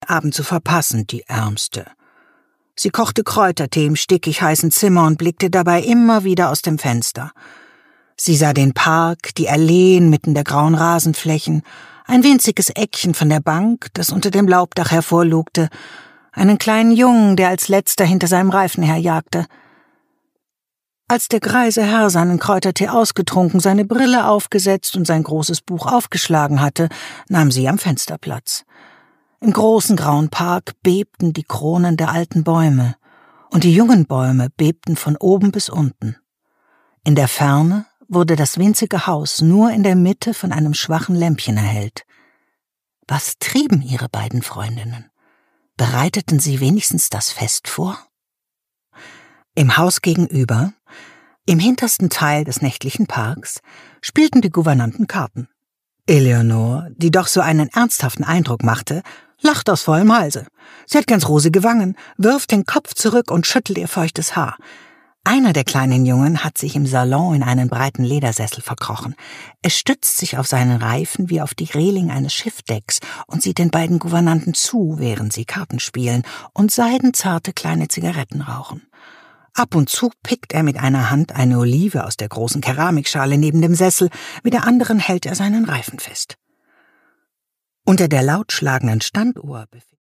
Abend zu verpassen, die Ärmste. Sie kochte Kräutertee im stickig heißen Zimmer und blickte dabei immer wieder aus dem Fenster. Sie sah den Park, die Alleen mitten der grauen Rasenflächen, ein winziges Eckchen von der Bank, das unter dem Laubdach hervorlugte, einen kleinen Jungen, der als letzter hinter seinem Reifen herjagte. Als der greise Herr seinen Kräutertee ausgetrunken, seine Brille aufgesetzt und sein großes Buch aufgeschlagen hatte, nahm sie am Fenster Platz. Im großen grauen Park bebten die Kronen der alten Bäume, und die jungen Bäume bebten von oben bis unten. In der Ferne wurde das winzige Haus nur in der Mitte von einem schwachen Lämpchen erhellt. Was trieben ihre beiden Freundinnen? Bereiteten sie wenigstens das Fest vor? Im Haus gegenüber, im hintersten Teil des nächtlichen Parks, spielten die Gouvernanten Karten. Eleanor, die doch so einen ernsthaften Eindruck machte, lacht aus vollem Halse. Sie hat ganz rosige Wangen, wirft den Kopf zurück und schüttelt ihr feuchtes Haar. Einer der kleinen Jungen hat sich im Salon in einen breiten Ledersessel verkrochen. Er stützt sich auf seinen Reifen wie auf die Reling eines Schiffdecks und sieht den beiden Gouvernanten zu, während sie Karten spielen und seidenzarte kleine Zigaretten rauchen. Ab und zu pickt er mit einer Hand eine Olive aus der großen Keramikschale neben dem Sessel, mit der anderen hält er seinen Reifen fest. Unter der laut schlagenden Standuhr